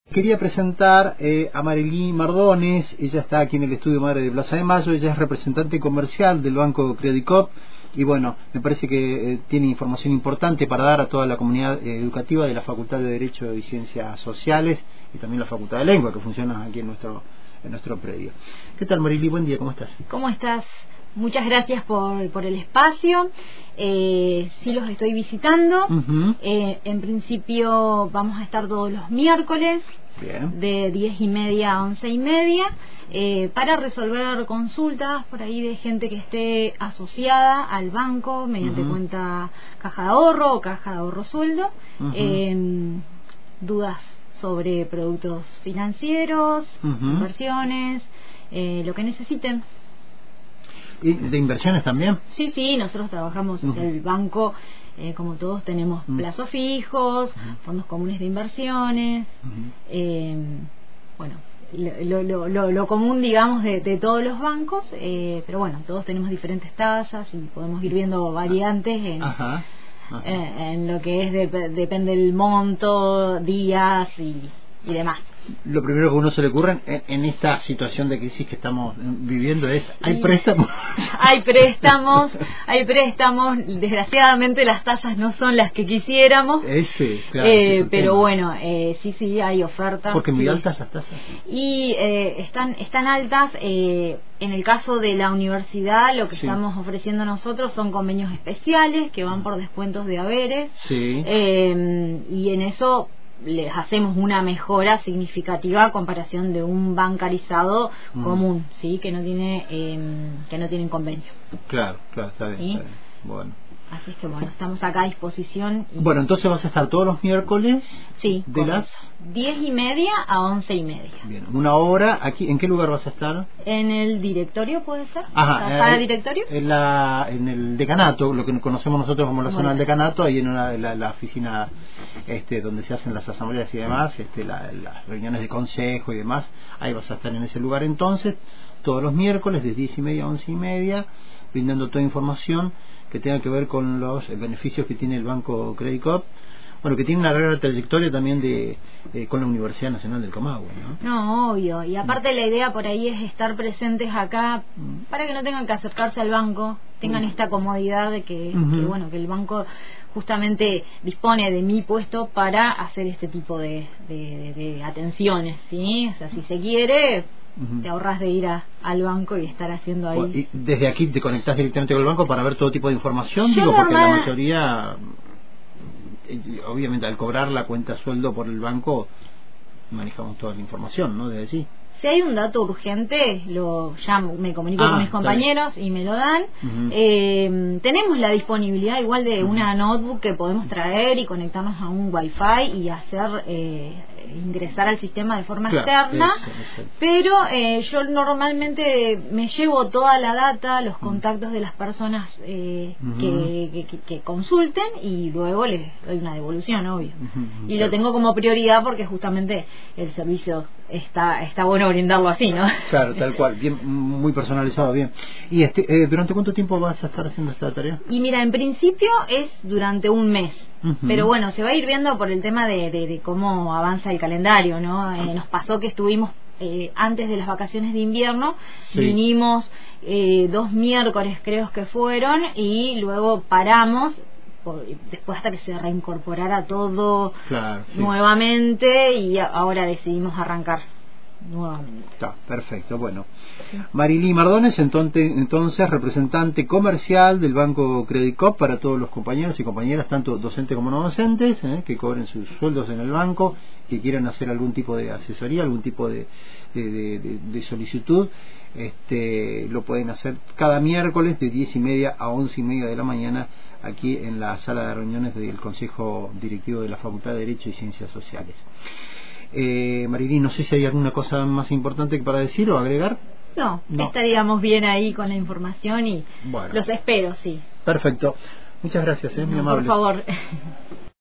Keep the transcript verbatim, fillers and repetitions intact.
Quería presentar eh, a Marilí Mardones. Ella está aquí en el estudio Madre de Plaza de Mayo. Ella es representante comercial del Banco Credicop y bueno, me parece que eh, tiene información importante para dar a toda la comunidad eh, educativa de la Facultad de Derecho y Ciencias Sociales y también la Facultad de Lengua que funciona aquí en nuestro en nuestro predio. ¿Qué tal, Marilí? Buen día, ¿cómo estás? ¿Cómo estás? Muchas gracias por, por el espacio. Eh, sí los estoy visitando. Uh-huh. eh, en principio vamos a estar todos los miércoles. Bien. De diez y media a once y media eh, para resolver consultas por ahí de gente que esté asociada al banco mediante Uh-huh. cuenta caja de ahorro o caja de ahorro sueldo. Uh-huh. eh, dudas sobre productos financieros, Uh-huh. inversiones, eh, lo que necesiten. ¿Y de inversiones también? Sí, sí, nosotros trabajamos en uh-huh. el banco, eh, como todos tenemos uh-huh. plazos fijos, uh-huh. fondos comunes de inversiones, uh-huh. eh, bueno, lo, lo, lo, lo común, digamos, de, de todos los bancos, eh, pero bueno, todos tenemos diferentes tasas y podemos ir viendo variantes en, Ajá. Ajá. Eh, en lo que es, de, depende del monto, días y, y demás. Lo primero que a uno se le ocurre en, en esta situación de crisis que estamos viviendo es, ¿hay y préstamos? Hay préstamos, hay préstamos, desgraciadamente las tasas no son las que quisiéramos, Ese, claro, eh, ese pero tema. bueno, eh, sí, sí, hay ofertas. Porque muy sí. altas las tasas. Y eh, están, están altas, eh, en el caso de la universidad lo que sí. estamos ofreciendo nosotros son convenios especiales que van por descuentos de haberes, sí. eh, y en eso les hacemos una mejora significativa a comparación de un bancarizado mm. común, sí, que no tiene eh, que no tienen convenio. Claro, claro, está bien, ¿sí? Está bien. Bueno. Así es que bueno, estamos acá a disposición. Y... Bueno, entonces vas a estar todos los miércoles. Sí. De las diez y media a once y media. Bien, una hora. Aquí, ¿en qué lugar vas a estar? En el directorio, ¿puede ser? Ajá. ¿La sala eh, directorio? En la, en el decanato, lo que conocemos nosotros como la bueno. zona del decanato, ahí en una, la, la oficina, este, donde se hacen las asambleas y demás, este, la, las reuniones de consejo y demás. Ahí vas a estar en ese lugar entonces, todos los miércoles de diez y media a once y media, brindando toda información que tenga que ver con los beneficios que tiene el Banco Credicop, bueno, que tiene una larga trayectoria también de eh, con la Universidad Nacional del Comahue, ¿no? No, obvio, y aparte mm. la idea por ahí es estar presentes acá mm. para que no tengan que acercarse al banco, tengan mm. esta comodidad de que, uh-huh. que, bueno, que el banco justamente dispone de mi puesto para hacer este tipo de, de, de, de atenciones, ¿sí? O sea, si se quiere... Uh-huh. Te ahorras de ir a, al banco y estar haciendo ahí. ¿Y desde aquí te conectás directamente con el banco para ver todo tipo de información? Yo Digo, normal... porque la mayoría, obviamente, al cobrar la cuenta sueldo por el banco, manejamos toda la información, ¿no? Desde allí. Si hay un dato urgente, lo ya me comunico ah, con mis compañeros y me lo dan. Uh-huh. eh, tenemos la disponibilidad igual de uh-huh. una notebook que podemos traer y conectarnos a un wifi y hacer eh, ingresar al sistema de forma claro, externa. Eso, eso. Pero eh, yo normalmente me llevo toda la data, los contactos uh-huh. de las personas eh, uh-huh. que, que, que consulten y luego les doy una devolución, obvio. Uh-huh. Y claro. lo tengo como prioridad porque justamente el servicio está está bueno brindarlo así, ¿no? Claro, tal cual, bien, muy personalizado, bien. ¿Y este, eh, durante cuánto tiempo vas a estar haciendo esta tarea? Y mira, en principio es durante un mes, uh-huh. pero bueno, se va a ir viendo por el tema de, de, de cómo avanza el calendario, ¿no? Eh, nos pasó que estuvimos eh, antes de las vacaciones de invierno, sí. vinimos eh, dos miércoles creo que fueron y luego paramos. Por, después hasta que se reincorporara todo claro, sí. nuevamente y ahora decidimos arrancar nuevamente. Está perfecto, bueno. Sí. Marilí Mardones, entonces, entonces representante comercial del Banco Credicop para todos los compañeros y compañeras, tanto docentes como no docentes, ¿eh? que cobren sus sueldos en el banco, que quieran hacer algún tipo de asesoría, algún tipo de, de, de, de, de solicitud, este, lo pueden hacer cada miércoles de diez y media a once y media de la mañana aquí en la sala de reuniones del Consejo Directivo de la Facultad de Derecho y Ciencias Sociales. Eh, Marilí, no sé si hay alguna cosa más importante para decir o agregar. No, no. estaríamos bien ahí con la información y bueno. los espero, sí. Perfecto. Muchas gracias, ¿eh? No, muy amable. Por favor.